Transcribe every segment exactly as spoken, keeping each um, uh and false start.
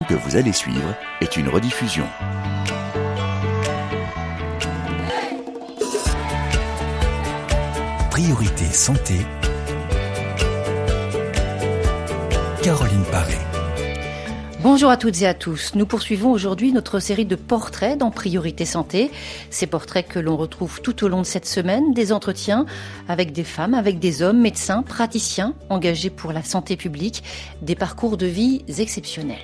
que vous allez suivre est une rediffusion. Priorité santé. Caroline Paré. Bonjour à toutes et à tous. Nous poursuivons aujourd'hui notre série de portraits dans Priorité Santé. Ces portraits que l'on retrouve tout au long de cette semaine, des entretiens avec des femmes, avec des hommes, médecins, praticiens engagés pour la santé publique, des parcours de vie exceptionnels.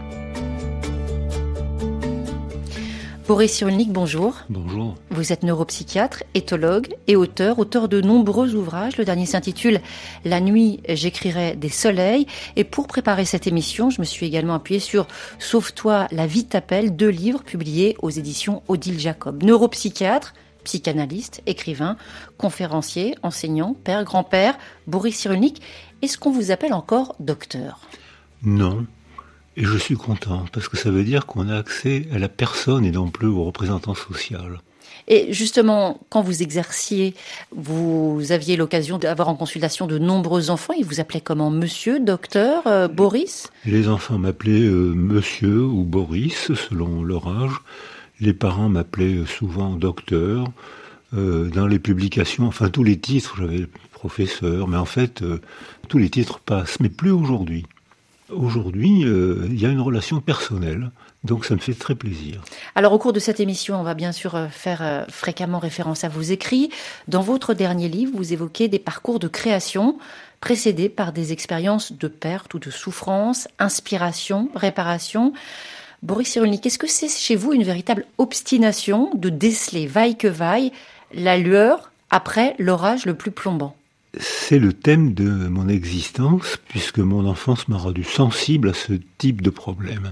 Boris Cyrulnik, bonjour. Bonjour. Vous êtes neuropsychiatre, éthologue et auteur, auteur de nombreux ouvrages. Le dernier s'intitule « La nuit, j'écrirai des soleils ». Et pour préparer cette émission, je me suis également appuyée sur « Sauve-toi, la vie t'appelle », deux livres publiés aux éditions Odile Jacob. Neuropsychiatre, psychanalyste, écrivain, conférencier, enseignant, père, grand-père, Boris Cyrulnik. Est-ce qu'on vous appelle encore docteur ? Non. Et je suis content, parce que ça veut dire qu'on a accès à la personne et non plus au représentant social. Et justement, quand vous exerciez, vous aviez l'occasion d'avoir en consultation de nombreux enfants. Ils vous appelaient comment ? Monsieur, docteur, euh, Boris ? Les enfants m'appelaient euh, monsieur ou Boris, selon leur âge. Les parents m'appelaient souvent docteur. Euh, dans les publications, enfin tous les titres, j'avais professeur, mais en fait, euh, tous les titres passent, mais plus aujourd'hui. Aujourd'hui, euh, il y a une relation personnelle, donc ça me fait très plaisir. Alors au cours de cette émission, on va bien sûr faire euh, fréquemment référence à vos écrits. Dans votre dernier livre, vous évoquez des parcours de création précédés par des expériences de perte ou de souffrance, inspiration, réparation. Boris Cyrulnik, est-ce que c'est chez vous une véritable obstination de déceler, vaille que vaille, la lueur après l'orage le plus plombant ? C'est le thème de mon existence, puisque mon enfance m'a rendu sensible à ce type de problème.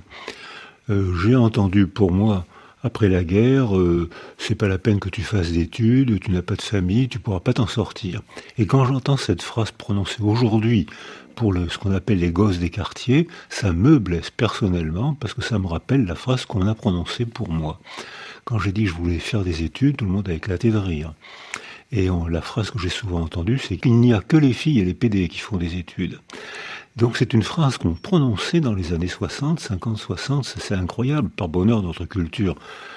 Euh, j'ai entendu pour moi, après la guerre, euh, c'est pas la peine que tu fasses d'études, tu n'as pas de famille, tu pourras pas t'en sortir. Et quand j'entends cette phrase prononcée aujourd'hui pour le, ce qu'on appelle les gosses des quartiers, ça me blesse personnellement, parce que ça me rappelle la phrase qu'on a prononcée pour moi. Quand j'ai dit que je voulais faire des études, tout le monde a éclaté de rire. Et on, la phrase que j'ai souvent entendue, c'est qu'il n'y a que les filles et les pédés qui font des études. Donc c'est une phrase qu'on prononçait dans les années soixante, cinquante, soixante, c'est incroyable, par bonheur notre culture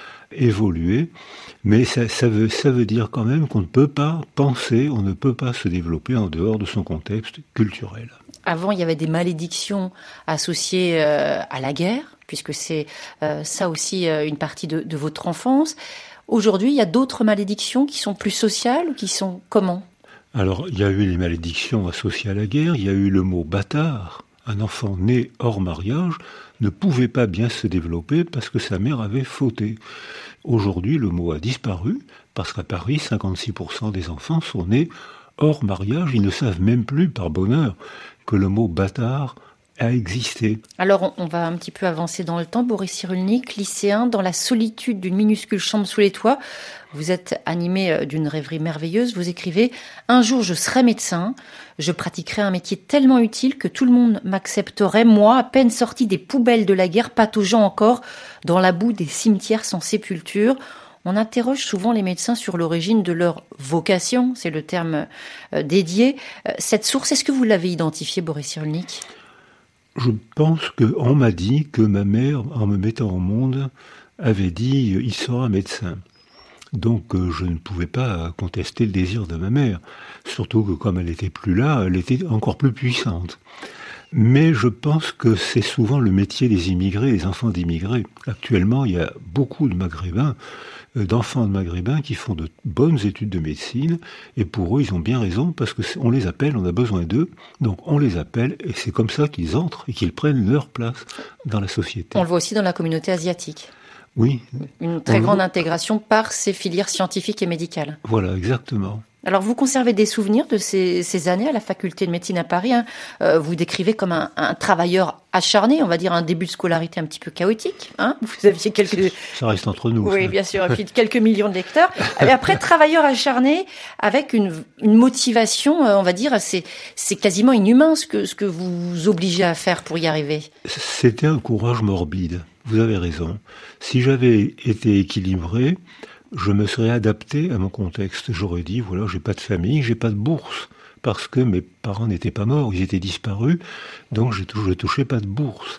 évoluée, mais ça, ça, veut, ça veut dire quand même qu'on ne peut pas penser, on ne peut pas se développer en dehors de son contexte culturel. Avant, il y avait des malédictions associées euh, à la guerre, puisque c'est euh, ça aussi euh, une partie de, de votre enfance. Aujourd'hui, il y a d'autres malédictions qui sont plus sociales ou qui sont comment ? Alors, il y a eu les malédictions associées à la guerre, il y a eu le mot bâtard. Un enfant né hors mariage ne pouvait pas bien se développer parce que sa mère avait fauté. Aujourd'hui, le mot a disparu parce qu'à Paris, cinquante-six pour cent des enfants sont nés hors mariage. Ils ne savent même plus, par bonheur, que le mot bâtard a existé. Alors, on va un petit peu avancer dans le temps. Boris Cyrulnik, lycéen, dans la solitude d'une minuscule chambre sous les toits. Vous êtes animé d'une rêverie merveilleuse. Vous écrivez « Un jour, je serai médecin. Je pratiquerai un métier tellement utile que tout le monde m'accepterait. Moi, à peine sorti des poubelles de la guerre, pataugeant encore dans la boue des cimetières sans sépulture. » On interroge souvent les médecins sur l'origine de leur vocation. C'est le terme dédié. Cette source, est-ce que vous l'avez identifiée, Boris Cyrulnik ? Je pense qu'on m'a dit que ma mère, en me mettant au monde, avait dit « il sera médecin ». Donc euh, je ne pouvais pas contester le désir de ma mère, surtout que comme elle n'était plus là, elle était encore plus puissante. Mais je pense que c'est souvent le métier des immigrés, des enfants d'immigrés. Actuellement, il y a beaucoup de Maghrébins, euh, d'enfants de Maghrébins qui font de bonnes études de médecine, et pour eux, ils ont bien raison, parce qu'on les appelle, on a besoin d'eux, donc on les appelle, et c'est comme ça qu'ils entrent et qu'ils prennent leur place dans la société. On le voit aussi dans la communauté asiatique. Oui. Une très on grande le... intégration par ces filières scientifiques et médicales. Voilà, exactement. Alors, vous conservez des souvenirs de ces, ces années à la faculté de médecine à Paris, hein. euh, Vous décrivez comme un, un travailleur acharné, on va dire un début de scolarité un petit peu chaotique. Hein, vous aviez quelques... Ça reste entre nous. Oui, ça. bien sûr, et puis quelques millions de lecteurs. Et après, travailleur acharné avec une, une motivation, on va dire, c'est, c'est quasiment inhumain ce que, ce que vous obligez à faire pour y arriver. C'était un courage morbide, vous avez raison. Si j'avais été équilibré, je me serais adapté à mon contexte. J'aurais dit, voilà, j'ai pas de famille, j'ai pas de bourse, parce que mes parents n'étaient pas morts, ils étaient disparus, donc je ne touchais pas de bourse.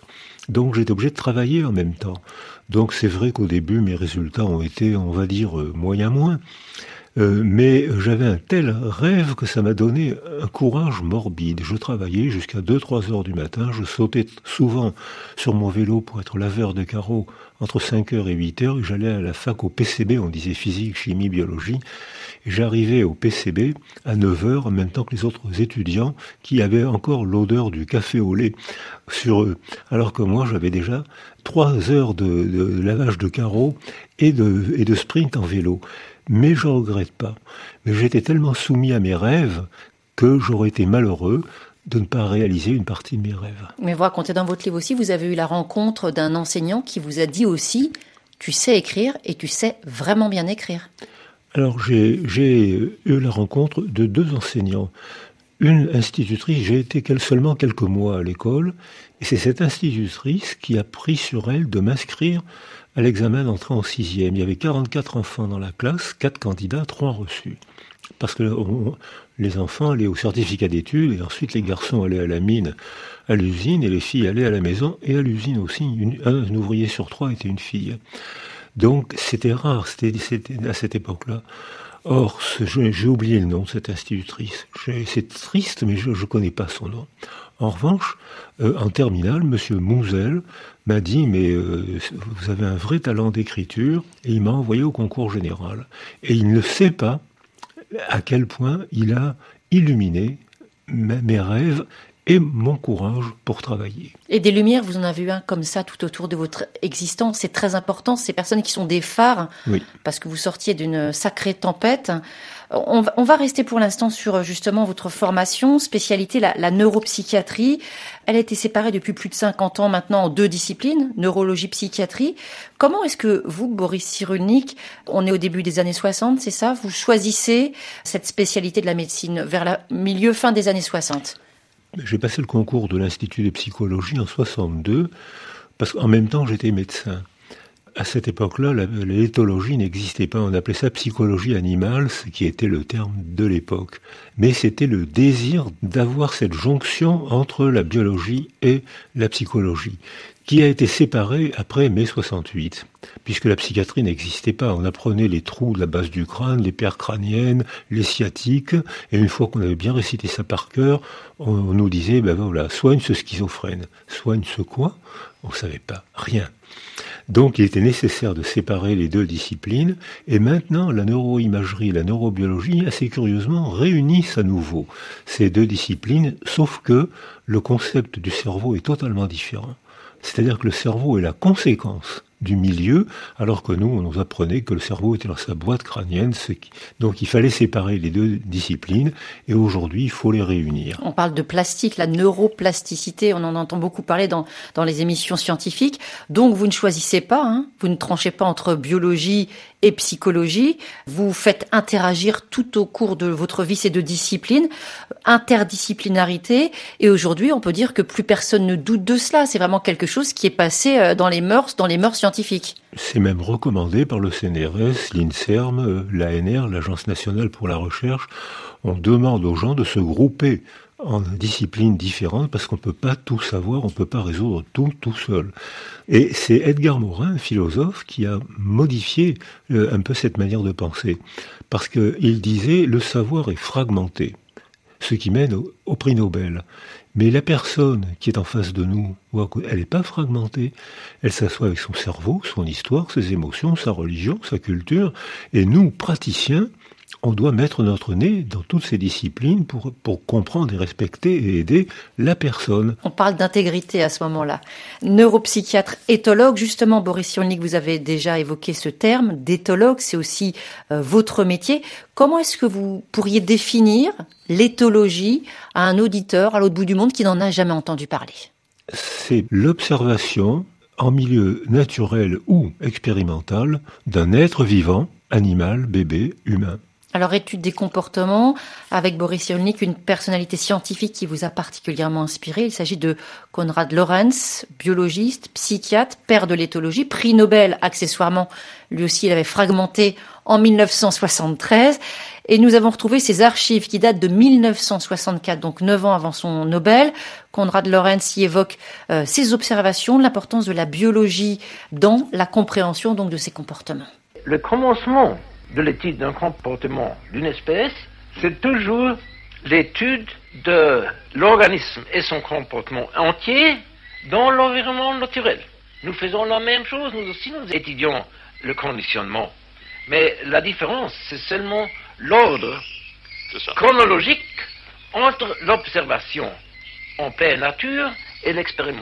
Donc j'étais obligé de travailler en même temps. Donc c'est vrai qu'au début, mes résultats ont été, on va dire, euh, moyen moins. Euh, mais j'avais un tel rêve que ça m'a donné un courage morbide. Je travaillais jusqu'à deux trois heures du matin. Je sautais souvent sur mon vélo pour être laveur de carreaux entre cinq heures et huit heures. J'allais à la fac au P C B, on disait physique, chimie, biologie. Et j'arrivais au P C B à neuf heures en même temps que les autres étudiants qui avaient encore l'odeur du café au lait sur eux. Alors que moi, j'avais déjà trois heures de, de lavage de carreaux et de, et de sprint en vélo. Mais je regrette pas. Mais j'étais tellement soumis à mes rêves que j'aurais été malheureux de ne pas réaliser une partie de mes rêves. Mais vous racontez dans votre livre aussi, vous avez eu la rencontre d'un enseignant qui vous a dit aussi, tu sais écrire et tu sais vraiment bien écrire. Alors j'ai, j'ai eu la rencontre de deux enseignants. Une institutrice, j'ai été seulement quelques mois à l'école, et c'est cette institutrice qui a pris sur elle de m'inscrire à l'examen d'entrée en sixième. Il y avait quarante-quatre enfants dans la classe, quatre candidats, trois reçus. Parce que on, les enfants allaient au certificat d'études, et ensuite les garçons allaient à la mine, à l'usine, et les filles allaient à la maison et à l'usine aussi. Une, un ouvrier sur trois était une fille. Donc c'était rare, c'était, c'était à cette époque-là. Or, ce, j'ai oublié le nom de cette institutrice. J'ai, c'est triste, mais je ne connais pas son nom. En revanche, euh, en terminale, Monsieur Mouzel m'a dit « mais euh, vous avez un vrai talent d'écriture » et il m'a envoyé au concours général. Et il ne sait pas à quel point il a illuminé mes rêves et mon courage pour travailler. Et des lumières, vous en avez eu un comme ça tout autour de votre existence. C'est très important, ces personnes qui sont des phares, oui. Parce que vous sortiez d'une sacrée tempête. On va, on va rester pour l'instant sur justement votre formation, spécialité, la, la neuropsychiatrie. Elle a été séparée depuis plus de cinquante ans maintenant en deux disciplines, neurologie, psychiatrie. Comment est-ce que vous, Boris Cyrulnik, on est au début des années soixante, c'est ça? Vous choisissez cette spécialité de la médecine vers le milieu, fin des années soixante? J'ai passé le concours de l'Institut de psychologie en soixante-deux, parce qu'en même temps j'étais médecin. À cette époque-là, la, l'éthologie n'existait pas. On appelait ça psychologie animale, ce qui était le terme de l'époque. Mais c'était le désir d'avoir cette jonction entre la biologie et la psychologie, qui a été séparée après mai soixante-huit, puisque la psychiatrie n'existait pas. On apprenait les trous de la base du crâne, les paires crâniennes, les sciatiques, et une fois qu'on avait bien récité ça par cœur, on, on nous disait, ben voilà, soigne ce schizophrène. Soigne ce quoi? On ne savait pas, rien. Donc il était nécessaire de séparer les deux disciplines, et maintenant la neuroimagerie et la neurobiologie, assez curieusement, réunissent à nouveau ces deux disciplines, sauf que le concept du cerveau est totalement différent. C'est-à-dire que le cerveau est la conséquence du milieu, alors que nous, on nous apprenait que le cerveau était dans sa boîte crânienne. Ce qui... Donc il fallait séparer les deux disciplines, et aujourd'hui, il faut les réunir. On parle de plastique, la neuroplasticité, on en entend beaucoup parler dans, dans les émissions scientifiques. Donc vous ne choisissez pas, hein, vous ne tranchez pas entre biologie et psychologie, vous faites interagir tout au cours de votre vie ces deux disciplines, interdisciplinarité, et aujourd'hui on peut dire que plus personne ne doute de cela, c'est vraiment quelque chose qui est passé dans les mœurs, dans les mœurs scientifiques. C'est même recommandé par le C N R S, l'INSERM, l'A N R, l'Agence nationale pour la recherche. On demande aux gens de se grouper en disciplines différentes parce qu'on ne peut pas tout savoir, on ne peut pas résoudre tout tout seul. Et c'est Edgar Morin, un philosophe, qui a modifié euh, un peu cette manière de penser. Parce qu'il disait « le savoir est fragmenté », ce qui mène au, au prix Nobel. Mais la personne qui est en face de nous, elle n'est pas fragmentée. Elle s'assoit avec son cerveau, son histoire, ses émotions, sa religion, sa culture. Et nous, praticiens, on doit mettre notre nez dans toutes ces disciplines pour, pour comprendre et respecter et aider la personne. On parle d'intégrité à ce moment-là. Neuropsychiatre, éthologue, justement, Boris Cyrulnik, vous avez déjà évoqué ce terme d'éthologue, c'est aussi euh, votre métier. Comment est-ce que vous pourriez définir l'éthologie à un auditeur à l'autre bout du monde qui n'en a jamais entendu parler? C'est l'observation en milieu naturel ou expérimental d'un être vivant, animal, bébé, humain. Alors, étude des comportements, avec Boris Cyrulnik, une personnalité scientifique qui vous a particulièrement inspiré. Il s'agit de Konrad Lorenz, biologiste, psychiatre, père de l'éthologie, prix Nobel, accessoirement. Lui aussi, il avait fragmenté en mille neuf cent soixante-treize. Et nous avons retrouvé ces archives qui datent de mille neuf cent soixante-quatre, donc neuf ans avant son Nobel. Konrad Lorenz y évoque euh, ses observations, l'importance de la biologie dans la compréhension donc de ces comportements. Le commencement de l'étude d'un comportement d'une espèce, c'est toujours l'étude de l'organisme et son comportement entier dans l'environnement naturel. Nous faisons la même chose, nous aussi nous étudions le conditionnement. Mais la différence, c'est seulement l'ordre chronologique entre l'observation en pleine nature et l'expériment.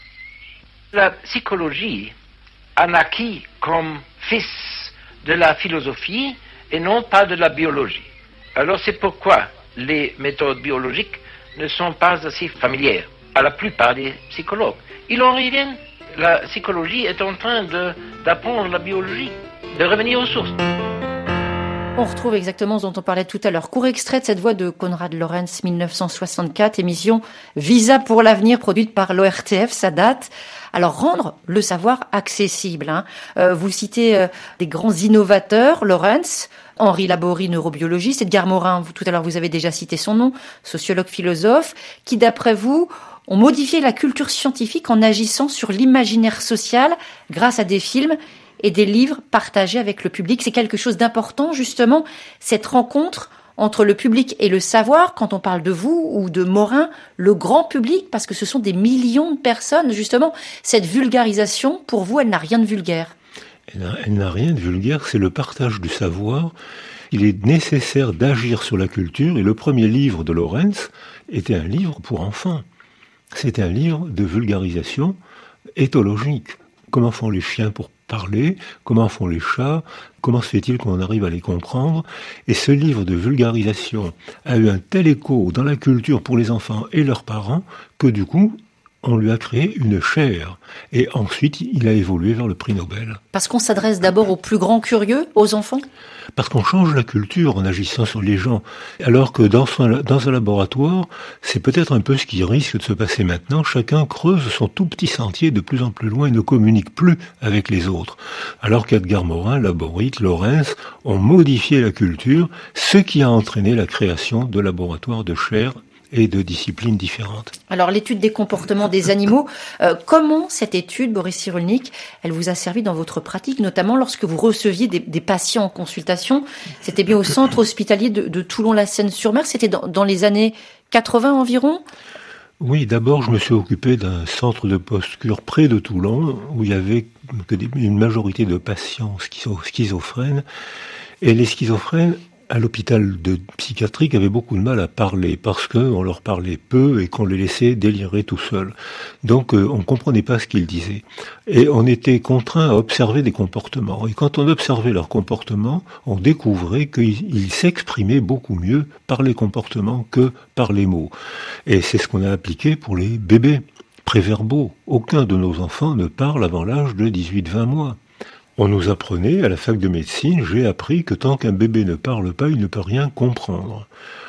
La psychologie a naquit comme fils de la philosophie et non pas de la biologie. Alors c'est pourquoi les méthodes biologiques ne sont pas assez familières à la plupart des psychologues. Ils en reviennent. La psychologie est en train de, d'apprendre la biologie, de revenir aux sources. On retrouve exactement ce dont on parlait tout à l'heure. Court extrait de cette voix de Konrad Lorenz, mille neuf cent soixante-quatre, émission Visa pour l'avenir, produite par l'O R T F, ça date. Alors, rendre le savoir accessible. Hein. Euh, vous citez euh, des grands innovateurs, Lorenz, Henri Laborie, neurobiologiste, Edgar Morin, vous, tout à l'heure vous avez déjà cité son nom, sociologue philosophe, qui d'après vous ont modifié la culture scientifique en agissant sur l'imaginaire social grâce à des films et des livres partagés avec le public. C'est quelque chose d'important, justement, cette rencontre entre le public et le savoir, quand on parle de vous ou de Morin, le grand public, parce que ce sont des millions de personnes, justement. Cette vulgarisation, pour vous, elle n'a rien de vulgaire. Elle n'a, elle n'a rien de vulgaire, c'est le partage du savoir. Il est nécessaire d'agir sur la culture, et le premier livre de Lorenz était un livre pour enfants. C'était un livre de vulgarisation éthologique. Comment font les chiens pour parler, comment font les chats, comment se fait-il qu'on arrive à les comprendre. Et ce livre de vulgarisation a eu un tel écho dans la culture pour les enfants et leurs parents que du coup, on lui a créé une chaire. Et ensuite, il a évolué vers le prix Nobel. Parce qu'on s'adresse d'abord aux plus grands curieux, aux enfants ? Parce qu'on change la culture en agissant sur les gens. Alors que dans, son, dans un laboratoire, c'est peut-être un peu ce qui risque de se passer maintenant. Chacun creuse son tout petit sentier de plus en plus loin et ne communique plus avec les autres. Alors qu'Edgar Morin, Laborie, Lorenz ont modifié la culture, ce qui a entraîné la création de laboratoires de chair et de disciplines différentes. Alors l'étude des comportements des animaux, euh, comment cette étude, Boris Cyrulnik, elle vous a servi dans votre pratique, notamment lorsque vous receviez des, des patients en consultation? C'était bien au centre hospitalier de, de Toulon-la-Seine-sur-Mer, c'était dans, dans les années quatre-vingts environ? Oui, d'abord je me suis occupé d'un centre de post-cure près de Toulon, où il y avait une majorité de patients schizophrènes, et les schizophrènes à l'hôpital de psychiatrique avaient beaucoup de mal à parler parce qu'on leur parlait peu et qu'on les laissait délirer tout seuls. Donc euh, on comprenait pas ce qu'ils disaient. Et on était contraint à observer des comportements. Et quand on observait leurs comportements, on découvrait qu'ils s'exprimaient beaucoup mieux par les comportements que par les mots. Et c'est ce qu'on a appliqué pour les bébés préverbaux. Aucun de nos enfants ne parle avant l'âge de dix-huit à vingt mois. On nous apprenait, à la fac de médecine, j'ai appris que tant qu'un bébé ne parle pas, il ne peut rien comprendre.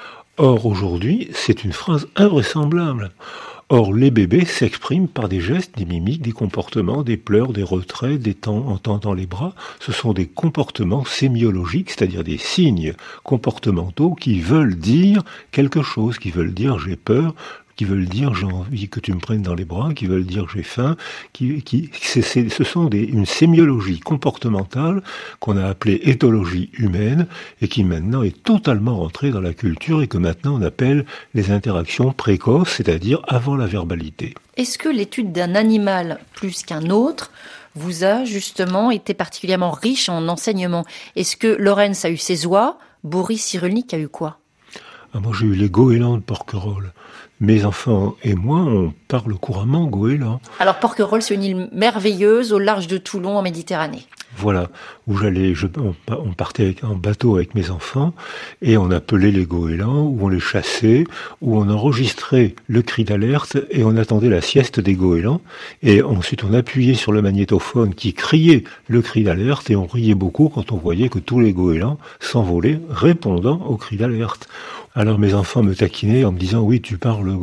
Or, aujourd'hui, c'est une phrase invraisemblable. Or, les bébés s'expriment par des gestes, des mimiques, des comportements, des pleurs, des retraits, des temps en tendant les bras. Ce sont des comportements sémiologiques, c'est-à-dire des signes comportementaux qui veulent dire quelque chose, qui veulent dire j'ai peur, qui veulent dire j'ai envie que tu me prennes dans les bras, qui veulent dire j'ai faim, qui, qui, c'est, c'est, ce sont des, une sémiologie comportementale qu'on a appelée éthologie humaine et qui maintenant est totalement rentrée dans la culture et que maintenant on appelle les interactions précoces, c'est-à-dire avant la verbalité. Est-ce que l'étude d'un animal plus qu'un autre vous a justement été particulièrement riche en enseignements? Est-ce que Lorenz a eu ses oies, Boris Cyrulnik a eu quoi? Ah, moi j'ai eu les goélands de Porquerolles. Mes enfants et moi, on parle couramment goéland. Alors Porquerolles, c'est une île merveilleuse au large de Toulon en Méditerranée. Voilà, où j'allais, je, on, on partait avec, en bateau avec mes enfants et on appelait les goélands, où on les chassait, où on enregistrait le cri d'alerte et on attendait la sieste des goélands. Et ensuite on appuyait sur le magnétophone qui criait le cri d'alerte et on riait beaucoup quand on voyait que tous les goélands s'envolaient répondant au cri d'alerte. Alors mes enfants me taquinaient en me disant « Oui, tu parles goéland ».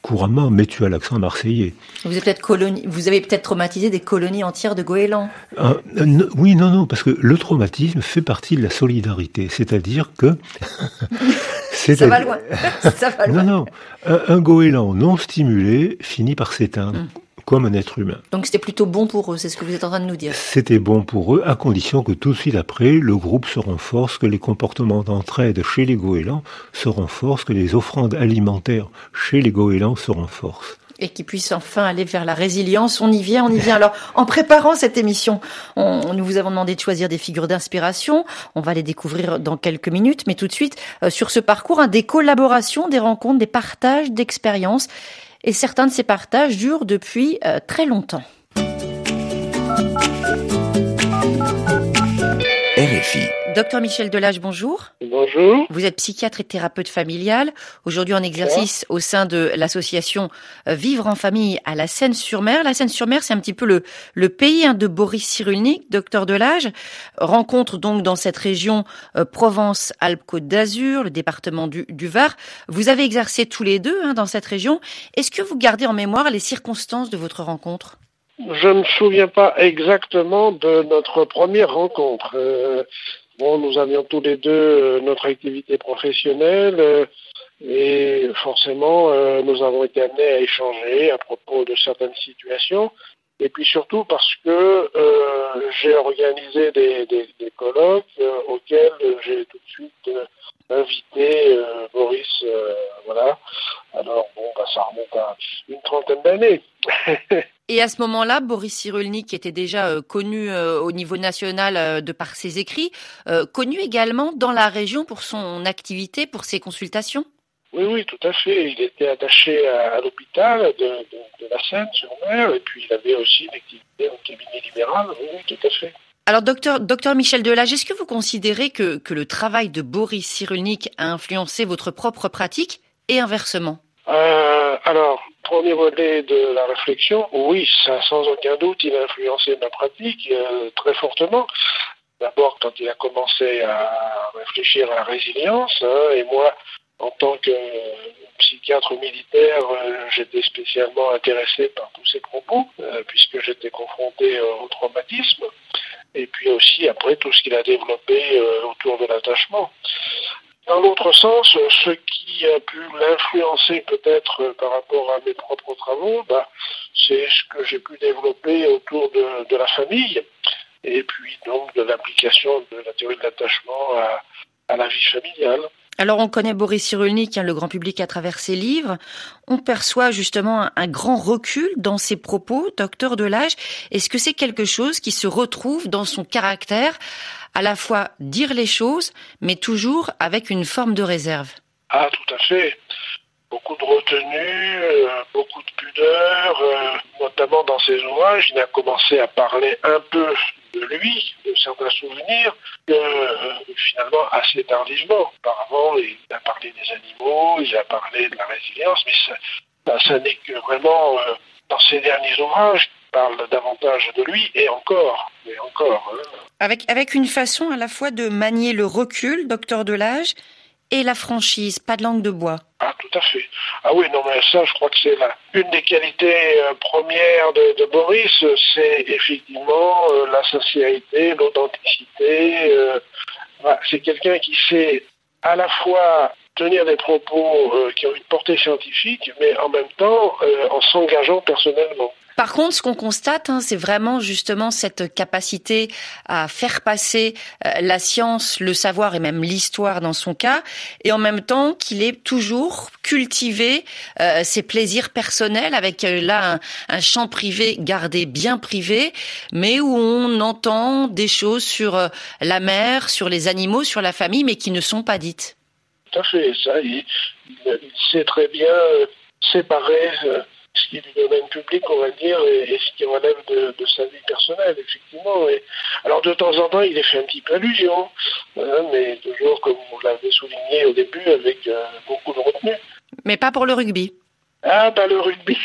couramment, mais tu as l'accent marseillais. Vous avez peut-être coloni... vous avez peut-être traumatisé des colonies entières de goélands. Ah, n- oui, non, non, parce que le traumatisme fait partie de la solidarité, c'est-à-dire que... c'est Ça va loin. Ça va loin. Non, non, un, un goéland non stimulé finit par s'éteindre. Hum. Comme un être humain. Donc c'était plutôt bon pour eux, c'est ce que vous êtes en train de nous dire. C'était bon pour eux, à condition que tout de suite après, le groupe se renforce, que les comportements d'entraide chez les goélands se renforcent, que les offrandes alimentaires chez les goélands se renforcent. Et qu'ils puissent enfin aller vers la résilience. On y vient, on y vient. Alors, en préparant cette émission, on, nous vous avons demandé de choisir des figures d'inspiration. On va les découvrir dans quelques minutes. Mais tout de suite, euh, sur ce parcours, hein, des collaborations, des rencontres, des partages d'expériences. Et certains de ces partages durent depuis euh, très longtemps. R F I. Docteur Michel Delage, bonjour. Bonjour. Vous êtes psychiatre et thérapeute familial, aujourd'hui en exercice au sein de l'association Vivre en famille à la Seine-sur-Mer. La Seine-sur-Mer, c'est un petit peu le, le pays hein, de Boris Cyrulnik, docteur Delage. Rencontre donc dans cette région euh, Provence-Alpes-Côte d'Azur, le département du, du Var. Vous avez exercé tous les deux hein, dans cette région. Est-ce que vous gardez en mémoire les circonstances de votre rencontre ? Je ne me souviens pas exactement de notre première rencontre. Euh, bon, nous avions tous les deux euh, notre activité professionnelle euh, et forcément euh, nous avons été amenés à échanger à propos de certaines situations. Et puis surtout parce que euh, j'ai organisé des, des, des colloques euh, auxquels j'ai tout de suite euh, invité euh, Boris. Euh, voilà. Alors bon, bah, ça remonte à une trentaine d'années. Et à ce moment-là, Boris Cyrulnik était déjà euh, connu euh, au niveau national euh, de par ses écrits, euh, connu également dans la région pour son activité, pour ses consultations. Oui, oui, tout à fait. Il était attaché à, à l'hôpital de, de, de la Seine-sur-Mer et puis il avait aussi une activité en cabinet libéral. Oui, oui, tout à fait. Alors, docteur, docteur Michel Delage, est-ce que vous considérez que, que le travail de Boris Cyrulnik a influencé votre propre pratique et inversement ? euh, Alors, premier volet de la réflexion, oui, ça, sans aucun doute, il a influencé ma pratique euh, très fortement. D'abord, quand il a commencé à réfléchir à la résilience, hein, et moi, en tant que psychiatre militaire, euh, j'étais spécialement intéressé par tous ces propos, euh, puisque j'étais confronté euh, au traumatisme, et puis aussi après tout ce qu'il a développé euh, autour de l'attachement. Dans l'autre sens, ce qui a pu l'influencer peut-être euh, par rapport à mes propres travaux, bah, c'est ce que j'ai pu développer autour de, de la famille, et puis donc de l'application de la théorie de l'attachement à, à la vie familiale. Alors on connaît Boris Cyrulnik, hein, le grand public à travers ses livres. On perçoit justement un, un grand recul dans ses propos, docteur Delage. Est-ce que c'est quelque chose qui se retrouve dans son caractère, à la fois dire les choses, mais toujours avec une forme de réserve ? Ah, tout à fait. Beaucoup de retenue, euh, beaucoup de pudeur, euh, notamment dans ses ouvrages. Il a commencé à parler un peu de lui, de certains souvenirs, que euh, finalement assez tardivement. Auparavant, il a parlé des animaux, il a parlé de la résilience, mais ça, ça, ça n'est que vraiment euh, dans ses derniers ouvrages qu'il parle davantage de lui, et encore, et encore. Hein. Avec, avec une façon à la fois de manier le recul, docteur Delage, et la franchise, pas de langue de bois. Ah, tout à fait. Ah oui, non, mais ça, je crois que c'est la, une des qualités euh, premières de, de Boris, c'est effectivement euh, la sincérité, l'authenticité. Euh, voilà, c'est quelqu'un qui sait à la fois tenir des propos euh, qui ont une portée scientifique, mais en même temps euh, en s'engageant personnellement. Par contre, ce qu'on constate, hein, c'est vraiment justement cette capacité à faire passer euh, la science, le savoir et même l'histoire dans son cas, et en même temps qu'il est toujours cultivé euh, ses plaisirs personnels avec euh, là un, un champ privé gardé bien privé, mais où on entend des choses sur euh, la mer, sur les animaux, sur la famille, mais qui ne sont pas dites. Tout à fait, ça, il, il, il sait très bien euh, séparer euh, ce qui est du domaine public, on va dire, et, et ce qui relève de, de sa vie personnelle, effectivement. Et, alors, de temps en temps, il est fait un petit peu allusion, hein, mais toujours, comme vous l'avez souligné au début, avec euh, beaucoup de retenue. Mais pas pour le rugby. Ah, bah le rugby,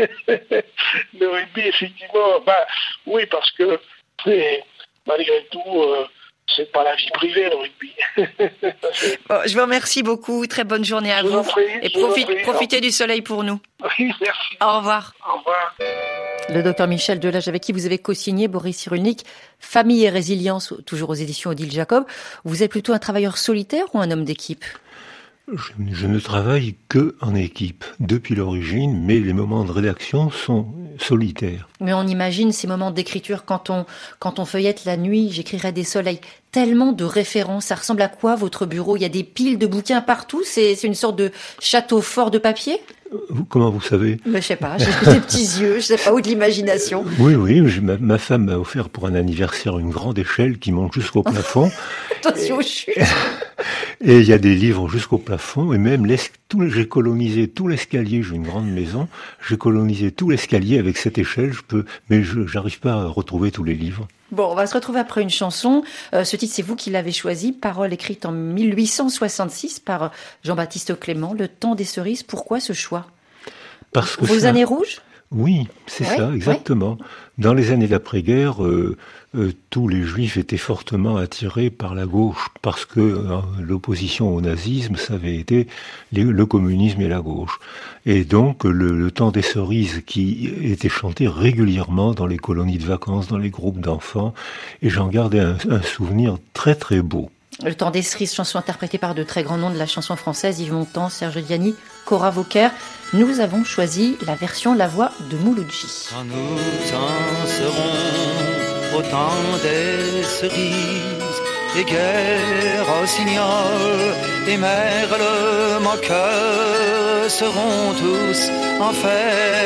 le rugby, effectivement, bah oui, parce que c'est, malgré tout, euh, c'est pas la vie privée, le rugby. Bon, je vous remercie beaucoup. Très bonne journée à Je vous vous. en prie, Et je vous en profite- prie. profitez du soleil pour nous. Oui, merci. Au revoir. Au revoir. Le docteur Michel Delage, avec qui vous avez co-signé Boris Cyrulnik, Famille et résilience, toujours aux éditions Odile Jacob. Vous êtes plutôt un travailleur solitaire ou un homme d'équipe ? Je, je ne travaille que en équipe depuis l'origine, mais les moments de rédaction sont solitaires. Mais on imagine ces moments d'écriture quand on, quand on feuillette la nuit, j'écrirai des soleils. Tellement de références. Ça ressemble à quoi, votre bureau ? Il y a des piles de bouquins partout. C'est, c'est une sorte de château fort de papier ? Vous, comment vous savez ? Mais je sais pas, j'ai des petits yeux, je sais pas, ou de l'imagination. Oui, oui, je- ma, ma femme m'a offert pour un anniversaire une grande échelle qui monte jusqu'au plafond. Attention aux chutes. Et il y a des livres jusqu'au plafond, et même l'es- tout, j'ai colonisé tout l'escalier. J'ai une grande maison, j'ai colonisé tout l'escalier avec cette échelle. Je peux, mais je j'arrive pas à retrouver tous les livres. Bon, on va se retrouver après une chanson. Euh, ce titre, c'est vous qui l'avez choisi. Parole écrite en mille huit cent soixante-six par Jean-Baptiste Clément. Le temps des cerises. Pourquoi ce choix ? Parce que Vos ça- années rouges ? Oui, c'est Ouais, ça, ouais. exactement. Dans les années d'après-guerre, euh, euh, tous les juifs étaient fortement attirés par la gauche parce que euh, l'opposition au nazisme, ça avait été les- le communisme et la gauche. Et donc, le, le temps des cerises qui était chanté régulièrement dans les colonies de vacances, dans les groupes d'enfants, et j'en gardais un, un souvenir très très beau. Le temps des cerises, chanson interprétée par de très grands noms de la chanson française, Yves Montand, Serge Diani, Cora Vauquer. Nous avons choisi la version La Voix de Mouloudji. Quand nous en serons au temps des cerises, des guerres rossignols, des merles moqueurs seront tous en fête.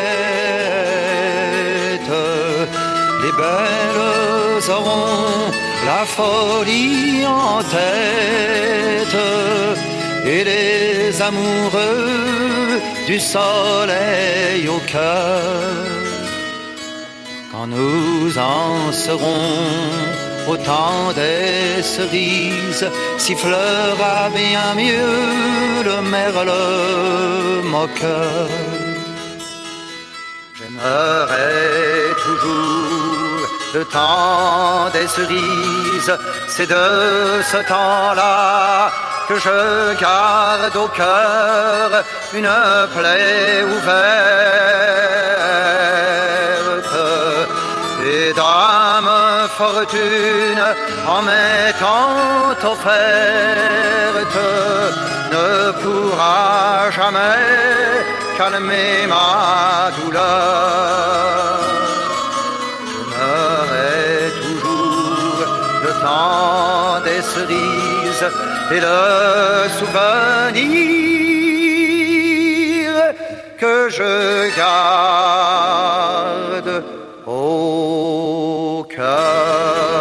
Les belles auront la folie en tête et les amoureux du soleil au cœur. Quand nous en serons au temps des cerises, sifflera bien mieux le merle moqueur. J'aimerais toujours le temps des cerises, c'est de ce temps-là que je garde au cœur une plaie ouverte. Et dame fortune en m'étant offerte ne pourra jamais calmer ma douleur. J'aimerais toujours le temps des cerises et le souvenir que je garde au cœur.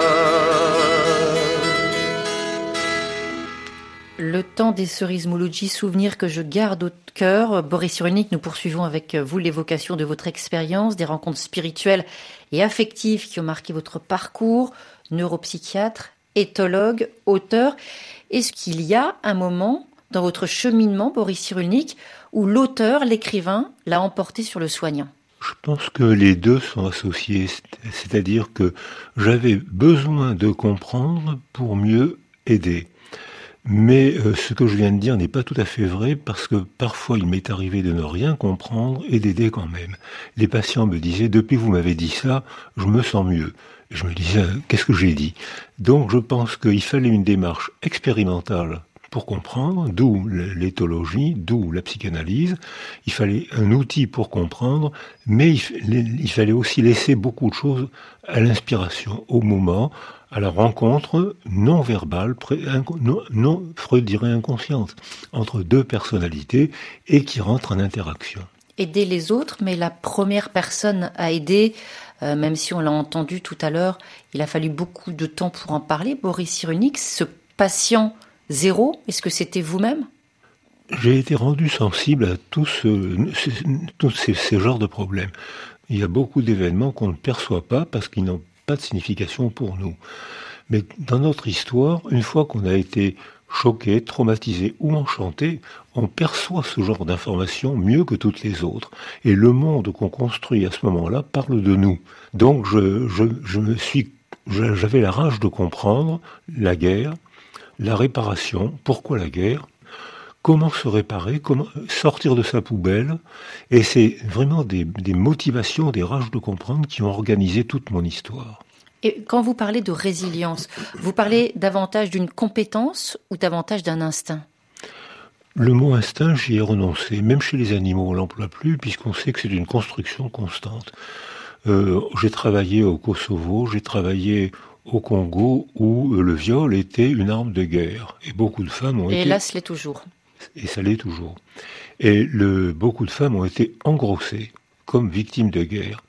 Le temps des cerises Mouloudji, souvenir que je garde au cœur. Boris Cyrulnik, nous poursuivons avec vous l'évocation de votre expérience, des rencontres spirituelles et affectives qui ont marqué votre parcours, neuropsychiatre, éthologue, auteur. Est-ce qu'il y a un moment dans votre cheminement, Boris Cyrulnik, où l'auteur, l'écrivain, l'a emporté sur le soignant ? Je pense que les deux sont associés, c'est-à-dire que j'avais besoin de comprendre pour mieux aider. Mais euh, ce que je viens de dire n'est pas tout à fait vrai parce que parfois il m'est arrivé de ne rien comprendre et d'aider quand même. Les patients me disaient « depuis que vous m'avez dit ça, je me sens mieux ». Je me disais « qu'est-ce que j'ai dit ?» Donc je pense qu'il fallait une démarche expérimentale pour comprendre, d'où l'éthologie, d'où la psychanalyse. Il fallait un outil pour comprendre, mais il, il fallait aussi laisser beaucoup de choses à l'inspiration, au moment, à la rencontre non verbale, non, non, Freud dirait inconsciente, entre deux personnalités et qui rentrent en interaction. Aider les autres, mais la première personne à aider, euh, même si on l'a entendu tout à l'heure, il a fallu beaucoup de temps pour en parler. Boris Cyrulnik, ce patient zéro, est-ce que c'était vous-même ? J'ai été rendu sensible à tous ce, tous ces, ces genres de problèmes. Il y a beaucoup d'événements qu'on ne perçoit pas parce qu'ils n'ont pas de signification pour nous. Mais dans notre histoire, une fois qu'on a été choqué, traumatisé ou enchanté, on perçoit ce genre d'informations mieux que toutes les autres. Et le monde qu'on construit à ce moment-là parle de nous. Donc je, je, je me suis j'avais la rage de comprendre la guerre, la réparation, pourquoi la guerre, comment se réparer, comment sortir de sa poubelle. Et c'est vraiment des, des motivations, des rages de comprendre qui ont organisé toute mon histoire. Et quand vous parlez de résilience, vous parlez davantage d'une compétence ou davantage d'un instinct ? Le mot instinct, j'y ai renoncé. Même chez les animaux, on l'emploie plus, puisqu'on sait que c'est une construction constante. Euh, j'ai travaillé au Kosovo, j'ai travaillé au Congo, où le viol était une arme de guerre. Et beaucoup de femmes ont et été... Et là, ce l'est toujours. Et ça l'est toujours. Et le, beaucoup de femmes ont été engrossées comme victimes de guerre.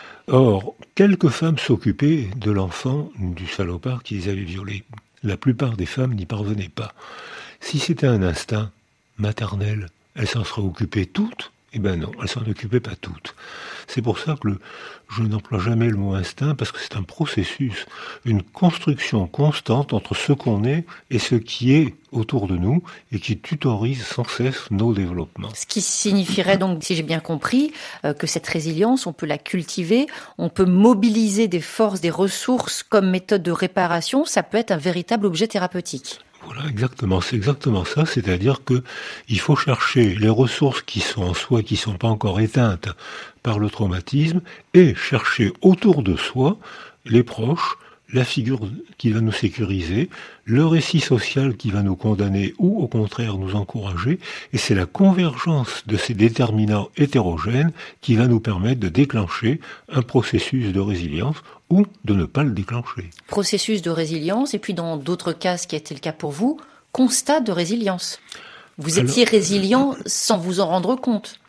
Or, quelques femmes s'occupaient de l'enfant du salopard qui les avait violés. La plupart des femmes n'y parvenaient pas. Si c'était un instinct maternel, elles s'en seraient occupées toutes. Eh bien non, elles s'en occupaient pas toutes. C'est pour ça que le, je n'emploie jamais le mot instinct, parce que c'est un processus, une construction constante entre ce qu'on est et ce qui est autour de nous, et qui tutorise sans cesse nos développements. Ce qui signifierait donc, si j'ai bien compris, euh, que cette résilience, on peut la cultiver, on peut mobiliser des forces, des ressources comme méthode de réparation, ça peut être un véritable objet thérapeutique. Voilà, exactement, c'est exactement ça, c'est-à-dire que il faut chercher les ressources qui sont en soi, qui sont pas encore éteintes par le traumatisme, et chercher autour de soi les proches, la figure qui va nous sécuriser, le récit social qui va nous condamner ou au contraire nous encourager, et c'est la convergence de ces déterminants hétérogènes qui va nous permettre de déclencher un processus de résilience ou de ne pas le déclencher. Processus de résilience, et puis dans d'autres cas, ce qui a été le cas pour vous, constat de résilience. Vous étiez Alors, résilient sans vous en rendre compte.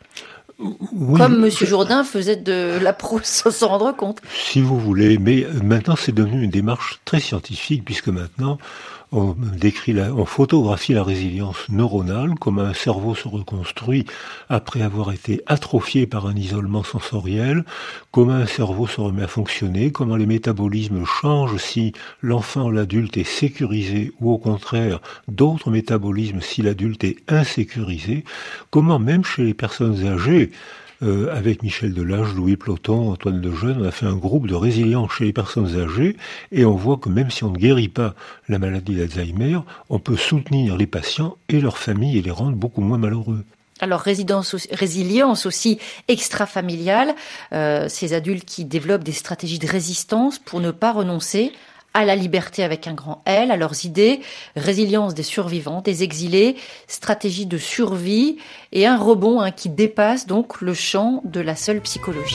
Oui, comme M. Jourdain faisait de la prose sans s'en rendre compte. Si vous voulez, mais maintenant c'est devenu une démarche très scientifique, puisque maintenant on décrit la, on photographie la résilience neuronale, comment un cerveau se reconstruit après avoir été atrophié par un isolement sensoriel, comment un cerveau se remet à fonctionner, comment les métabolismes changent si l'enfant ou l'adulte est sécurisé, ou au contraire d'autres métabolismes si l'adulte est insécurisé, comment même chez les personnes âgées, Euh, avec Michel Delage, Louis Ploton, Antoine Lejeune, on a fait un groupe de résilience chez les personnes âgées, et on voit que même si on ne guérit pas la maladie d'Alzheimer, on peut soutenir les patients et leurs familles et les rendre beaucoup moins malheureux. Alors, résidence, résilience aussi extra-familiale, euh, ces adultes qui développent des stratégies de résistance pour ne pas renoncer à la liberté avec un grand L, à leurs idées, résilience des survivants, des exilés, stratégie de survie et un rebond hein, qui dépasse donc le champ de la seule psychologie.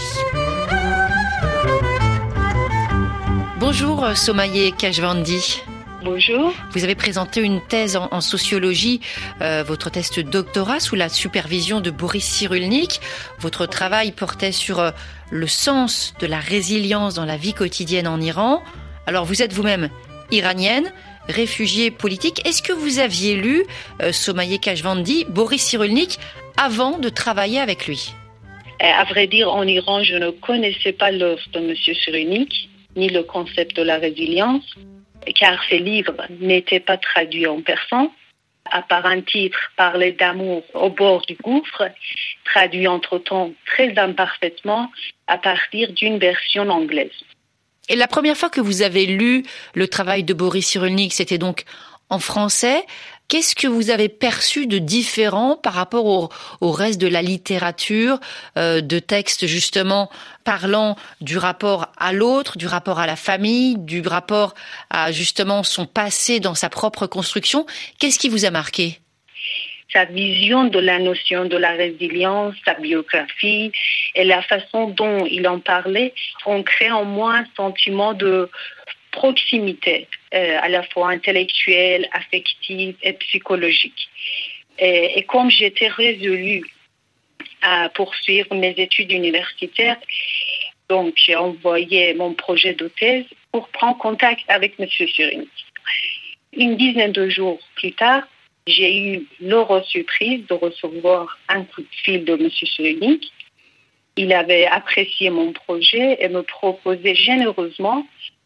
Bonjour Somaye Kashvandi. Bonjour. Vous avez présenté une thèse en, en sociologie, euh, votre thèse de doctorat sous la supervision de Boris Cyrulnik. Votre travail portait sur euh, le sens de la résilience dans la vie quotidienne en Iran. Alors, vous êtes vous-même iranienne, réfugiée politique. Est-ce que vous aviez lu, euh, Somaye Kashvandi, Boris Cyrulnik, avant de travailler avec lui ? À vrai dire, en Iran, je ne connaissais pas l'œuvre de M. Cyrulnik, ni le concept de la résilience, car ces livres n'étaient pas traduits en persan. À part un titre, Parler d'amour au bord du gouffre, traduit entre-temps très imparfaitement à partir d'une version anglaise. Et la première fois que vous avez lu le travail de Boris Cyrulnik, c'était donc en français. Qu'est-ce que vous avez perçu de différent par rapport au, au reste de la littérature, euh, de textes justement parlant du rapport à l'autre, du rapport à la famille, du rapport à justement son passé dans sa propre construction ? Qu'est-ce qui vous a marqué ? Sa vision de la notion de la résilience, sa biographie et la façon dont il en parlait ont créé en moi un sentiment de proximité, euh, à la fois intellectuelle, affective et psychologique. Et, et comme j'étais résolue à poursuivre mes études universitaires, donc j'ai envoyé mon projet de thèse pour prendre contact avec M. Cyrulnik. Une dizaine de jours plus tard, j'ai eu l'heureuse surprise de recevoir un coup de fil de M. Cyrulnik. Il avait apprécié mon projet et me proposait généreusement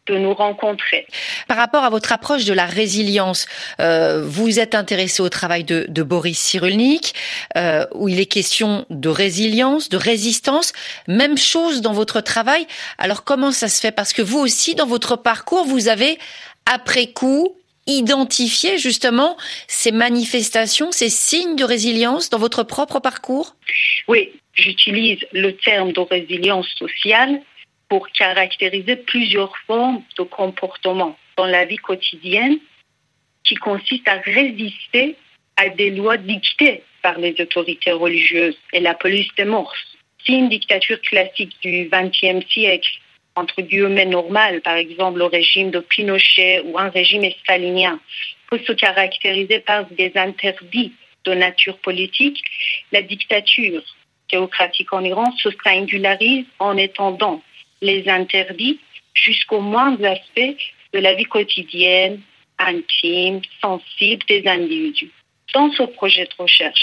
de nous rencontrer. Par rapport à votre approche de la résilience, euh, vous êtes intéressé au travail de, de Boris Cyrulnik, euh, où il est question de résilience, de résistance. Même chose dans votre travail. Alors comment ça se fait? Parce que vous aussi, dans votre parcours, vous avez, après coup, identifié justement ces manifestations, ces signes de résilience dans votre propre parcours? Oui, j'utilise le terme de résilience sociale pour caractériser plusieurs formes de comportement dans la vie quotidienne qui consistent à résister à des lois dictées par les autorités religieuses et la police des mœurs. Si une dictature classique du vingtième siècle, entre guillemets normale, par exemple le régime de Pinochet ou un régime stalinien, peut se caractériser par des interdits de nature politique, la dictature théocratique en Iran se singularise en étendant les interdits jusqu'aux moindres aspects de la vie quotidienne, intime, sensible des individus. Dans ce projet de recherche,